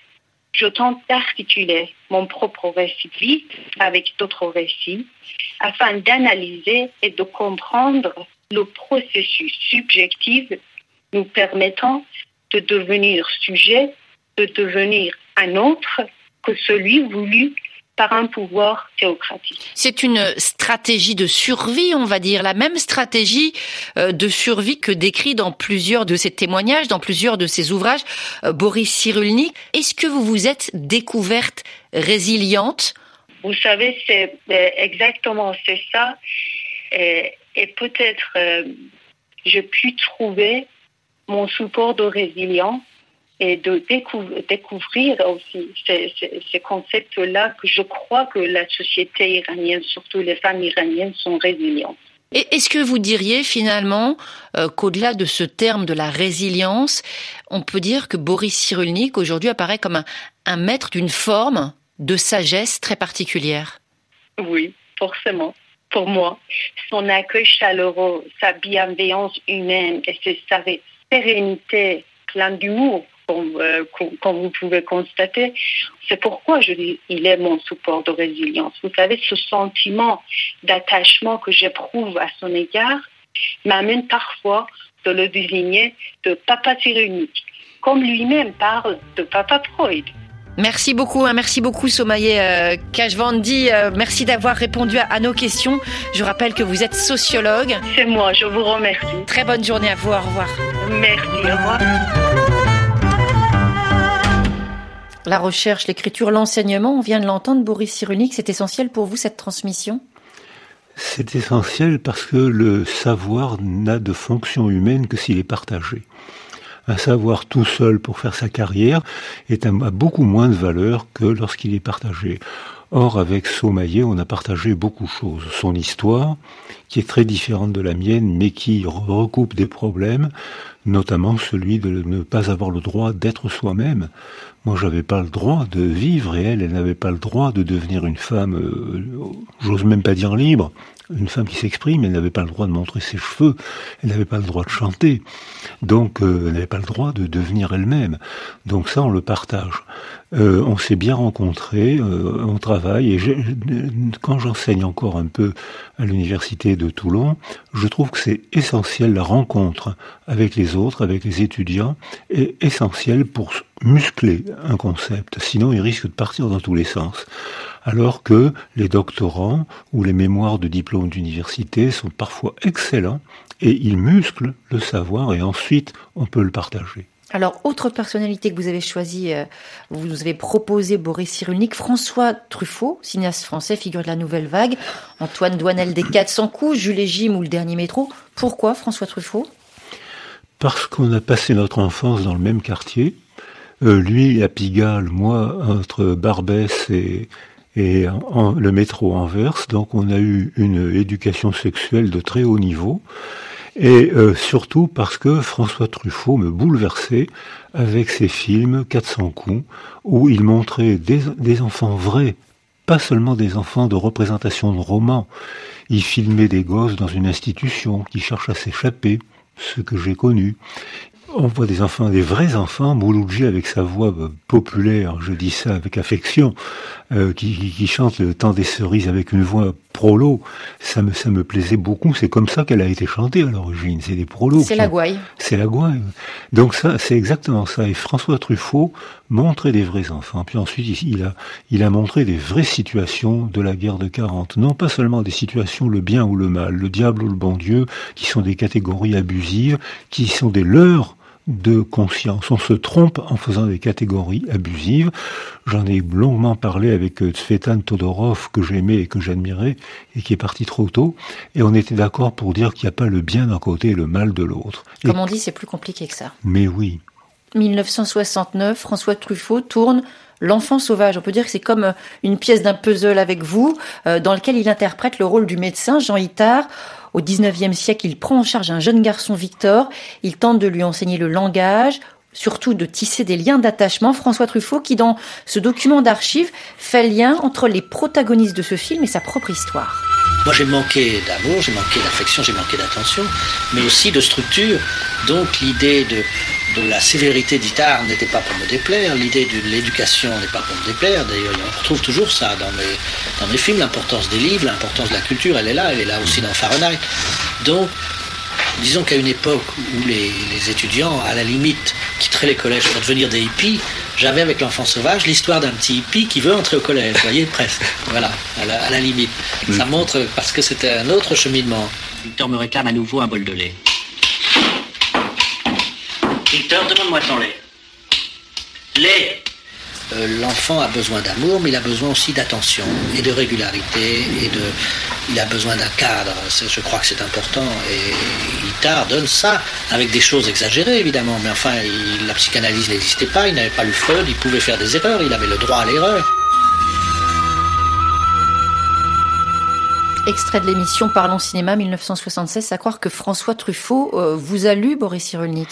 je tente d'articuler mon propre récit de vie avec d'autres récits afin d'analyser et de comprendre le processus subjectif nous permettant de devenir sujet, de devenir un autre que celui voulu par un pouvoir théocratique. C'est une stratégie de survie, on va dire, la même stratégie de survie que décrit dans plusieurs de ses témoignages, dans plusieurs de ses ouvrages, Boris Cyrulnik. Est-ce que vous vous êtes découverte résiliente? Vous savez, c'est exactement c'est ça. Et, et peut-être euh, j'ai pu trouver mon support de résilience et de découvrir, découvrir aussi ces, ces, ces concepts-là que je crois que la société iranienne, surtout les femmes iraniennes, sont résilientes. Et est-ce que vous diriez finalement euh, qu'au-delà de ce terme de la résilience, on peut dire que Boris Cyrulnik aujourd'hui apparaît comme un, un maître d'une forme de sagesse très particulière? Oui, forcément. Pour moi, son accueil chaleureux, sa bienveillance humaine et sa sérénité, plein d'humour, Comme, euh, comme vous pouvez constater, c'est pourquoi je dis il est mon support de résilience. Vous savez, ce sentiment d'attachement que j'éprouve à son égard m'amène parfois de le désigner de Papa Cyrulnik, comme lui-même parle de Papa Freud. Merci beaucoup, hein, merci beaucoup Somaye euh, Kashvandi, euh, merci d'avoir répondu à, à nos questions. Je rappelle que vous êtes sociologue. C'est moi, je vous remercie. Très bonne journée à vous, au revoir. Merci, au revoir. La recherche, l'écriture, l'enseignement, on vient de l'entendre, Boris Cyrulnik, c'est essentiel pour vous cette transmission? C'est essentiel parce que le savoir n'a de fonction humaine que s'il est partagé. Un savoir tout seul pour faire sa carrière est un, a beaucoup moins de valeur que lorsqu'il est partagé. Or, avec Somaye, on a partagé beaucoup de choses. Son histoire, qui est très différente de la mienne, mais qui recoupe des problèmes, notamment celui de ne pas avoir le droit d'être soi-même. Moi, j'avais pas le droit de vivre, et elle, elle n'avait pas le droit de devenir une femme, euh, j'ose même pas dire libre, une femme qui s'exprime. Elle n'avait pas le droit de montrer ses cheveux, elle n'avait pas le droit de chanter, donc euh, elle n'avait pas le droit de devenir elle-même. Donc ça, on le partage. Euh, on s'est bien rencontrés, euh, on travaille, et je, quand j'enseigne encore un peu à l'université de Toulon, je trouve que c'est essentiel, la rencontre avec les autres, avec les étudiants, est essentielle pour muscler un concept, sinon il risque de partir dans tous les sens. Alors que les doctorants ou les mémoires de diplôme d'université sont parfois excellents et ils musclent le savoir et ensuite on peut le partager. Alors, autre personnalité que vous avez choisie, euh, vous nous avez proposé Boris Cyrulnik, François Truffaut, cinéaste français, figure de la Nouvelle Vague, Antoine Doinel des quatre cents coups, Jules et Jim ou Le Dernier Métro. Pourquoi François Truffaut? Parce qu'on a passé notre enfance dans le même quartier. Euh, lui à Pigalle, moi entre Barbès et, et en, le métro Anvers. Donc on a eu une éducation sexuelle de très haut niveau. Et euh, surtout parce que François Truffaut me bouleversait avec ses films quatre cents coups, où il montrait des, des enfants vrais, pas seulement des enfants de représentation de romans. Il filmait des gosses dans une institution qui cherchent à s'échapper, ce que j'ai connu. On voit des enfants, des vrais enfants, Mouloudji avec sa voix populaire, je dis ça avec affection, euh, qui, qui, qui chante Le temps des cerises avec une voix prolos. Ça me, ça me plaisait beaucoup. C'est comme ça qu'elle a été chantée à l'origine. C'est des prolos. C'est la gouaille. C'est la gouaille. Donc ça, c'est exactement ça. Et François Truffaut montrait des vrais enfants. Puis ensuite, il a, il a montré des vraies situations de la guerre de quarante. Non pas seulement des situations le bien ou le mal, le diable ou le bon Dieu, qui sont des catégories abusives, qui sont des leurres de conscience. On se trompe en faisant des catégories abusives. J'en ai longuement parlé avec Tsvetan Todorov, que j'aimais et que j'admirais, et qui est parti trop tôt. Et on était d'accord pour dire qu'il n'y a pas le bien d'un côté et le mal de l'autre. Comme et... on dit, c'est plus compliqué que ça. Mais oui. dix-neuf cent soixante-neuf, François Truffaut tourne L'Enfant sauvage. On peut dire que c'est comme une pièce d'un puzzle avec vous, euh, dans lequel il interprète le rôle du médecin Jean Itard. Au dix-neuvième siècle, il prend en charge un jeune garçon, Victor. Il tente de lui enseigner le langage, surtout de tisser des liens d'attachement. François Truffaut, qui dans ce document d'archives fait lien entre les protagonistes de ce film et sa propre histoire. Moi, j'ai manqué d'amour, j'ai manqué d'affection, j'ai manqué d'attention, mais aussi de structure. Donc l'idée de, de la sévérité d'Itard n'était pas pour me déplaire, l'idée de l'éducation n'est pas pour me déplaire. D'ailleurs, on retrouve toujours ça dans mes, dans mes films, l'importance des livres, l'importance de la culture, elle est là, elle est là aussi dans Fahrenheit. Donc, disons qu'à une époque où les, les étudiants, à la limite, quitteraient les collèges pour devenir des hippies, j'avais avec L'Enfant sauvage l'histoire d'un petit hippie qui veut entrer au collège, vous voyez, presque. Voilà, à la, à la limite. Mmh. Ça montre, parce que c'était un autre cheminement. Victor me réclame à nouveau un bol de lait. Victor, demande-moi ton lait. Lait. Euh, l'enfant a besoin d'amour, mais il a besoin aussi d'attention et de régularité, et de, il a besoin d'un cadre. C'est, je crois que c'est important. Et Itard donne ça, avec des choses exagérées évidemment, mais enfin, il, la psychanalyse n'existait pas, il n'avait pas lu Freud, il pouvait faire des erreurs, il avait le droit à l'erreur. Extrait de l'émission Parlons Cinéma dix-neuf cent soixante-seize, à croire que François Truffaut euh, vous a lu, Boris Cyrulnik.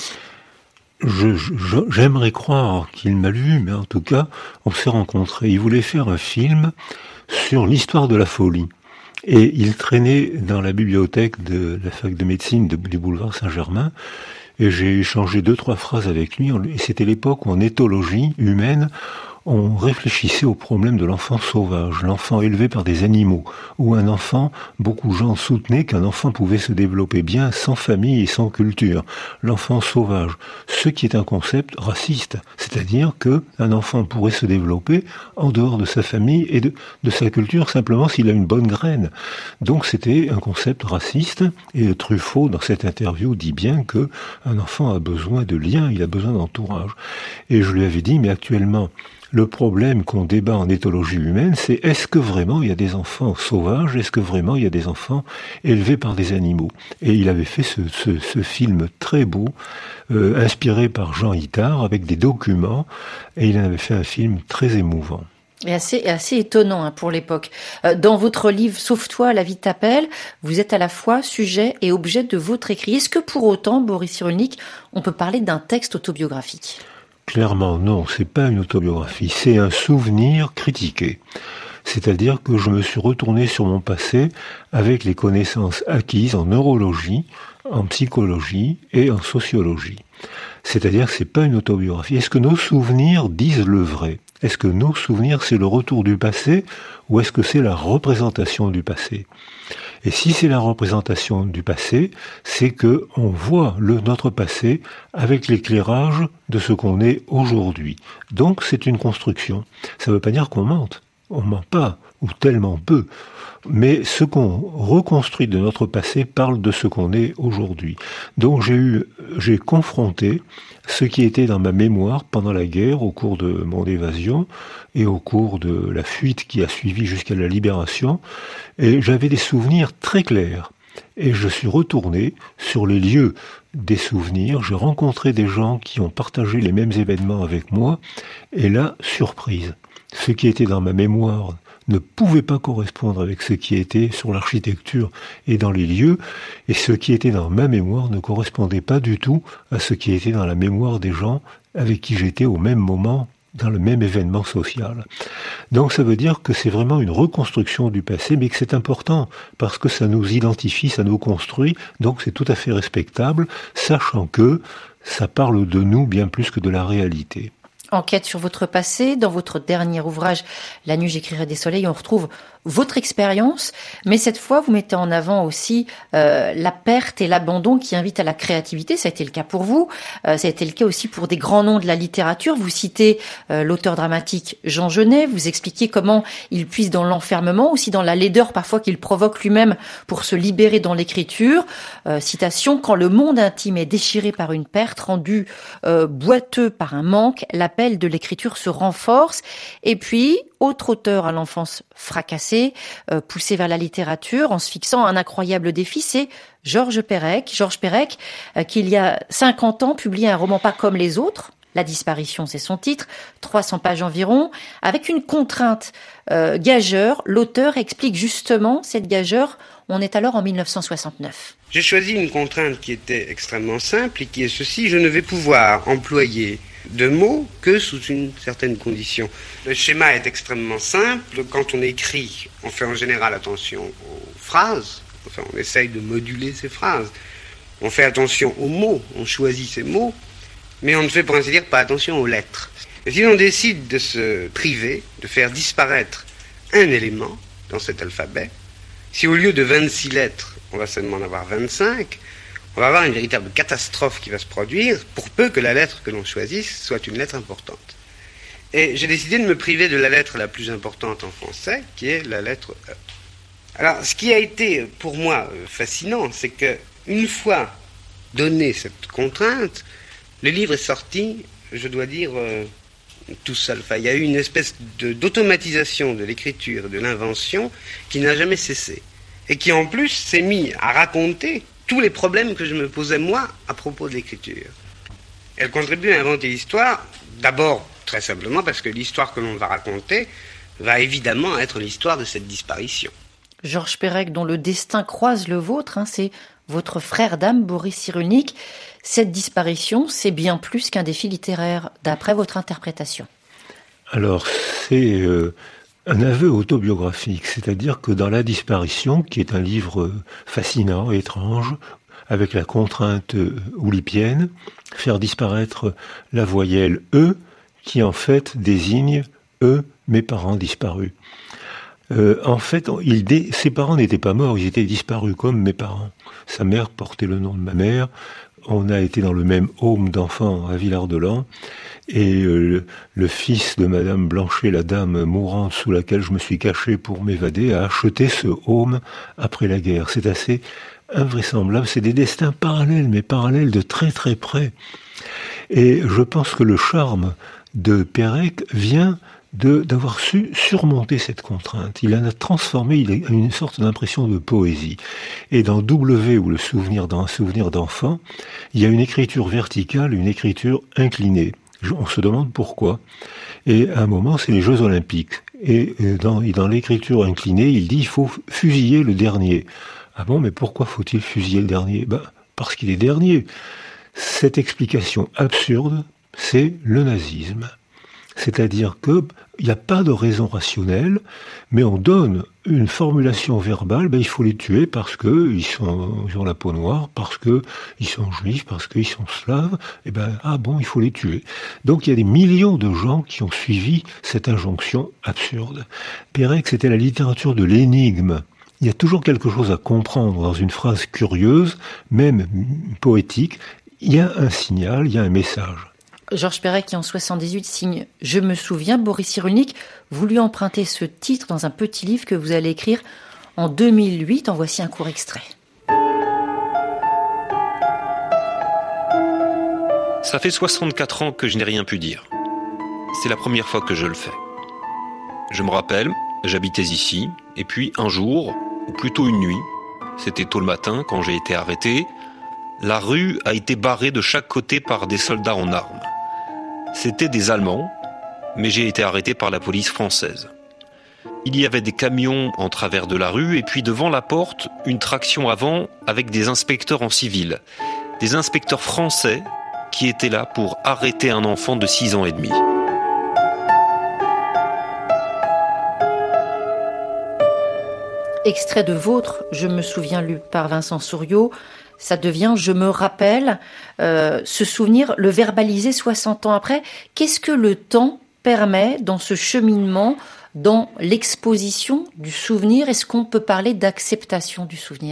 Je, je, j'aimerais croire qu'il m'a lu, mais en tout cas, on s'est rencontrés. Il voulait faire un film sur l'histoire de la folie. Et il traînait dans la bibliothèque de la fac de médecine de, du boulevard Saint-Germain. Et j'ai échangé deux, trois phrases avec lui. Et c'était l'époque où en éthologie humaine, on réfléchissait au problème de l'enfant sauvage, l'enfant élevé par des animaux, où un enfant, beaucoup de gens soutenaient qu'un enfant pouvait se développer bien sans famille et sans culture. L'enfant sauvage, ce qui est un concept raciste, c'est-à-dire que un enfant pourrait se développer en dehors de sa famille et de, de sa culture simplement s'il a une bonne graine. Donc c'était un concept raciste, et Truffaut, dans cette interview, dit bien que un enfant a besoin de liens, il a besoin d'entourage. Et je lui avais dit, mais actuellement, le problème qu'on débat en éthologie humaine, c'est est-ce que vraiment il y a des enfants sauvages, est-ce que vraiment il y a des enfants élevés par des animaux? Et il avait fait ce, ce, ce film très beau, euh, inspiré par Jean Itard, avec des documents, et il en avait fait un film très émouvant. Et assez, assez étonnant hein, pour l'époque. Dans votre livre « Sauve-toi, la vie t'appelle », vous êtes à la fois sujet et objet de votre écrit. Est-ce que pour autant, Boris Cyrulnik, on peut parler d'un texte autobiographique ? Clairement, non, c'est pas une autobiographie, c'est un souvenir critiqué. C'est-à-dire que je me suis retourné sur mon passé avec les connaissances acquises en neurologie, en psychologie et en sociologie. C'est-à-dire que c'est pas une autobiographie. Est-ce que nos souvenirs disent le vrai ? Est-ce que nos souvenirs, c'est le retour du passé ou est-ce que c'est la représentation du passé ? Et si c'est la représentation du passé, c'est que on voit le, notre passé avec l'éclairage de ce qu'on est aujourd'hui. Donc c'est une construction. Ça ne veut pas dire qu'on mente. On ment pas, ou tellement peu. Mais ce qu'on reconstruit de notre passé parle de ce qu'on est aujourd'hui. Donc j'ai eu, j'ai confronté ce qui était dans ma mémoire pendant la guerre, au cours de mon évasion et au cours de la fuite qui a suivi jusqu'à la libération, et j'avais des souvenirs très clairs. Et je suis retourné sur les lieux des souvenirs, j'ai rencontré des gens qui ont partagé les mêmes événements avec moi, et là, surprise. Ce qui était dans ma mémoire ne pouvait pas correspondre avec ce qui était sur l'architecture et dans les lieux, et ce qui était dans ma mémoire ne correspondait pas du tout à ce qui était dans la mémoire des gens avec qui j'étais au même moment, dans le même événement social. Donc ça veut dire que c'est vraiment une reconstruction du passé, mais que c'est important, parce que ça nous identifie, ça nous construit, donc c'est tout à fait respectable, sachant que ça parle de nous bien plus que de la réalité. Enquête sur votre passé. Dans votre dernier ouvrage, La nuit j'écrirai des soleils, on retrouve votre expérience, mais cette fois, vous mettez en avant aussi euh, la perte et l'abandon qui invitent à la créativité. Ça a été le cas pour vous. Euh, ça a été le cas aussi pour des grands noms de la littérature. Vous citez euh, l'auteur dramatique Jean Genet. Vous expliquez comment il puise dans l'enfermement, aussi dans la laideur parfois qu'il provoque lui-même pour se libérer dans l'écriture. Euh, citation, quand le monde intime est déchiré par une perte, rendu euh, boiteux par un manque, l'appel de l'écriture se renforce. Et puis, autre auteur à l'enfance fracassée, euh, poussé vers la littérature en se fixant un incroyable défi, c'est Georges Perec. Georges Perec, euh, qui il y a cinquante ans publie un roman pas comme les autres. La disparition, c'est son titre, trois cents pages environ, avec une contrainte euh, gageure. L'auteur explique justement cette gageure. On est alors en mille neuf cent soixante-neuf. J'ai choisi une contrainte qui était extrêmement simple et qui est ceci: je ne vais pouvoir employer de mots que sous une certaine condition. Le schéma est extrêmement simple. Quand on écrit, on fait en général attention aux phrases. Enfin, on essaye de moduler ces phrases. On fait attention aux mots, on choisit ces mots, mais on ne fait pour ainsi dire pas attention aux lettres. Et si l'on décide de se priver, de faire disparaître un élément dans cet alphabet, si au lieu de vingt-six lettres, on va seulement en avoir vingt-cinq, on va avoir une véritable catastrophe qui va se produire, pour peu que la lettre que l'on choisisse soit une lettre importante. Et j'ai décidé de me priver de la lettre la plus importante en français, qui est la lettre E. Alors, ce qui a été pour moi fascinant, c'est que une fois donnée cette contrainte, le livre est sorti, je dois dire, euh, tout seul. Enfin, il y a eu une espèce de, d'automatisation de l'écriture, de l'invention, qui n'a jamais cessé. Et qui en plus s'est mis à raconter tous les problèmes que je me posais moi à propos de l'écriture. Elle contribue à inventer l'histoire, d'abord très simplement parce que l'histoire que l'on va raconter va évidemment être l'histoire de cette disparition. Georges Perec, dont le destin croise le vôtre, hein, c'est votre frère d'âme, Boris Cyrulnik. Cette disparition, c'est bien plus qu'un défi littéraire, d'après votre interprétation. Alors, c'est euh, un aveu autobiographique, c'est-à-dire que dans La disparition, qui est un livre fascinant, étrange, avec la contrainte oulipienne, faire disparaître la voyelle E, qui en fait désigne E, mes parents disparus. Euh, en fait, il dé... ses parents n'étaient pas morts, ils étaient disparus comme mes parents. Sa mère portait le nom de ma mère. On a été dans le même home d'enfants à Villard-de-Lans. Et euh, le, le fils de Madame Blanchet, la dame mourante sous laquelle je me suis caché pour m'évader, a acheté ce home après la guerre. C'est assez invraisemblable. C'est des destins parallèles, mais parallèles de très très près. Et je pense que le charme de Perec vient de d'avoir su surmonter cette contrainte. Il en a transformé, il a une sorte d'impression de poésie. Et dans W, ou le souvenir d'un souvenir d'enfant, il y a une écriture verticale, une écriture inclinée. On se demande pourquoi. Et à un moment, c'est les Jeux Olympiques. Et dans, dans l'écriture inclinée, il dit il faut fusiller le dernier. Ah bon, mais pourquoi faut-il fusiller le dernier? Ben, parce qu'il est dernier. Cette explication absurde, c'est le nazisme. C'est-à-dire qu'il n'y a pas de raison rationnelle, mais on donne une formulation verbale, ben il faut les tuer parce qu'ils sont, ils ont la peau noire, parce qu'ils sont juifs, parce qu'ils sont slaves, et ben ah bon, il faut les tuer. Donc il y a des millions de gens qui ont suivi cette injonction absurde. Perec, c'était la littérature de l'énigme. Il y a toujours quelque chose à comprendre dans une phrase curieuse, même poétique. Il y a un signal, il y a un message. Georges Perec, qui en soixante-dix-huit signe « Je me souviens », Boris Cyrulnik, vous lui empruntez ce titre dans un petit livre que vous allez écrire en deux mille huit. En voici un court extrait. Ça fait soixante-quatre ans que je n'ai rien pu dire. C'est la première fois que je le fais. Je me rappelle, j'habitais ici, et puis un jour, ou plutôt une nuit, c'était tôt le matin quand j'ai été arrêté, la rue a été barrée de chaque côté par des soldats en armes. C'était des Allemands, mais j'ai été arrêté par la police française. Il y avait des camions en travers de la rue et puis devant la porte, une traction avant avec des inspecteurs en civil. Des inspecteurs français qui étaient là pour arrêter un enfant de six ans et demi. Extrait de Vôtre, je me souviens, lu par Vincent Souriau. Ça devient « je me rappelle euh, », ce souvenir, le verbaliser soixante ans après. Qu'est-ce que le temps permet dans ce cheminement dans l'exposition du souvenir. Est-ce qu'on peut parler d'acceptation du souvenir ?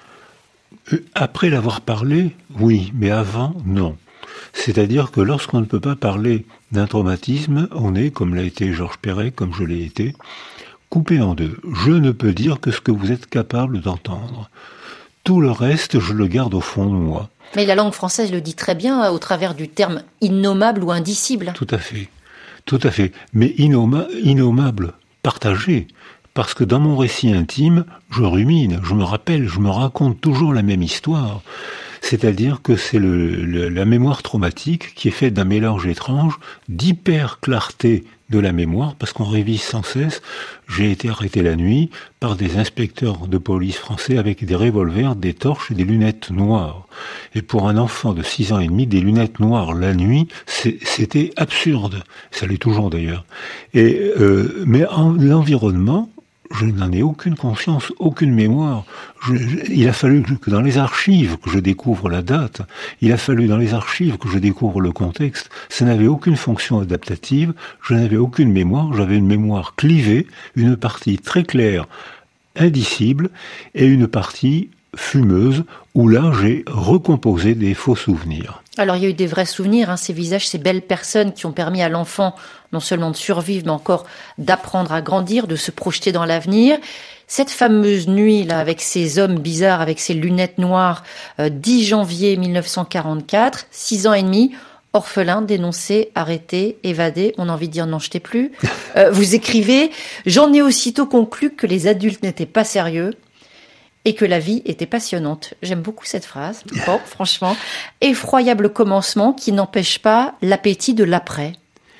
Après l'avoir parlé, oui, mais avant, non. C'est-à-dire que lorsqu'on ne peut pas parler d'un traumatisme, on est, comme l'a été Georges Perec, comme je l'ai été, coupé en deux. Je ne peux dire que ce que vous êtes capable d'entendre. Tout le reste, je le garde au fond de moi. Mais la langue française le dit très bien au travers du terme innommable ou indicible. Tout à fait, tout à fait. Mais innomma, innommable, partagé. Parce que dans mon récit intime, je rumine, je me rappelle, je me raconte toujours la même histoire. C'est-à-dire que c'est le, le, la mémoire traumatique qui est faite d'un mélange étrange d'hyper-clarté de la mémoire, parce qu'on révise sans cesse. J'ai été arrêté la nuit par des inspecteurs de police français avec des revolvers, des torches et des lunettes noires. Et pour un enfant de six ans et demi, des lunettes noires la nuit, c'est, c'était absurde. Ça l'est toujours d'ailleurs. Et, euh, mais en, l'environnement, je n'en ai aucune conscience, aucune mémoire. Je, je, il a fallu que dans les archives que je découvre la date, il a fallu dans les archives que je découvre le contexte. Ça n'avait aucune fonction adaptative, je n'avais aucune mémoire, j'avais une mémoire clivée, une partie très claire, indicible, et une partie fumeuse, où là j'ai recomposé des faux souvenirs. Alors il y a eu des vrais souvenirs, hein, ces visages, ces belles personnes qui ont permis à l'enfant non seulement de survivre, mais encore d'apprendre à grandir, de se projeter dans l'avenir. Cette fameuse nuit là, avec ces hommes bizarres, avec ces lunettes noires, euh, dix janvier mille neuf cent quarante-quatre, six ans et demi, orphelin, dénoncé, arrêté, évadé, on a envie de dire n'en jetez plus. Euh, vous écrivez « J'en ai aussitôt conclu que les adultes n'étaient pas sérieux ». Et que la vie était passionnante. J'aime beaucoup cette phrase. Bon, franchement, effroyable commencement qui n'empêche pas l'appétit de l'après.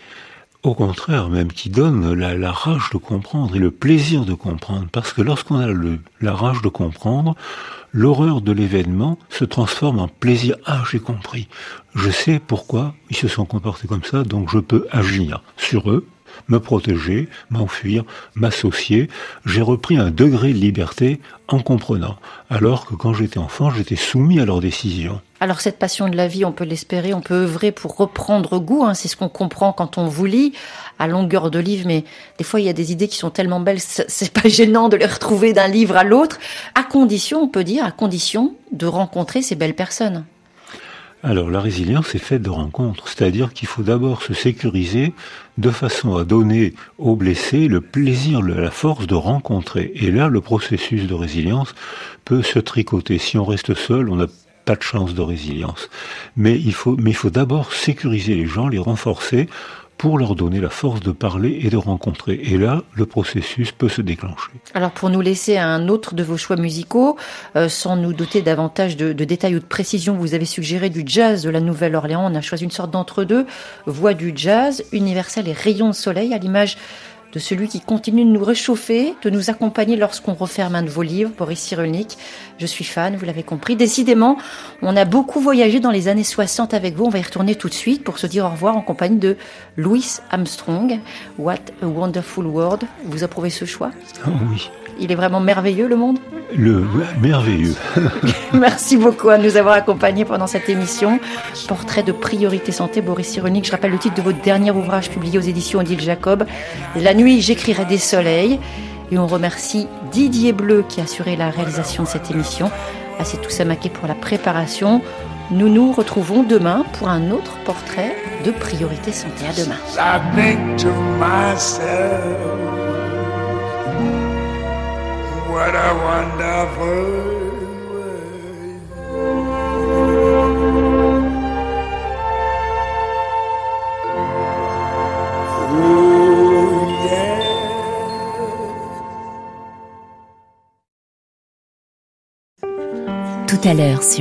Au contraire, même qui donne la, la rage de comprendre et le plaisir de comprendre. Parce que lorsqu'on a le, la rage de comprendre, l'horreur de l'événement se transforme en plaisir. Ah, j'ai compris. Je sais pourquoi ils se sont comportés comme ça, donc je peux agir sur eux, me protéger, m'enfuir, m'associer. J'ai repris un degré de liberté en comprenant. Alors que quand j'étais enfant, j'étais soumis à leurs décisions. Alors cette passion de la vie, on peut l'espérer, on peut œuvrer pour reprendre goût. Hein, c'est ce qu'on comprend quand on vous lit à longueur de livre. Mais des fois, il y a des idées qui sont tellement belles, c'est pas gênant de les retrouver d'un livre à l'autre. À condition, on peut dire, à condition de rencontrer ces belles personnes. Alors, la résilience est faite de rencontres, c'est-à-dire qu'il faut d'abord se sécuriser de façon à donner aux blessés le plaisir, la force de rencontrer. Et là, le processus de résilience peut se tricoter. Si on reste seul, on n'a pas de chance de résilience. Mais il faut, mais il faut d'abord sécuriser les gens, les renforcer, pour leur donner la force de parler et de rencontrer. Et là, le processus peut se déclencher. Alors, pour nous laisser un autre de vos choix musicaux, euh, sans nous doter davantage de, de détails ou de précision, vous avez suggéré du jazz de la Nouvelle-Orléans. On a choisi une sorte d'entre-deux, voix du jazz, universel et rayon de soleil, à l'image de celui qui continue de nous réchauffer, de nous accompagner lorsqu'on referme un de vos livres, Boris Cyrulnik. Je suis fan, vous l'avez compris. Décidément, on a beaucoup voyagé dans les années soixante avec vous. On va y retourner tout de suite pour se dire au revoir en compagnie de Louis Armstrong. What a Wonderful World. Vous approuvez ce choix ? Oh oui. Il est vraiment merveilleux, le monde ? Le merveilleux. Merci beaucoup à nous avoir accompagnés pendant cette émission. Portrait de priorité santé, Boris Cyrulnik. Je rappelle le titre de votre dernier ouvrage publié aux éditions Odile Jacob. La nuit, j'écrirai des soleils. Et on remercie Didier Bleu qui a assuré la réalisation de cette émission. Assez tout Samaké pour la préparation. Nous nous retrouvons demain pour un autre portrait de priorité santé. À demain. I think to myself, what a wonderful tout à l'heure sur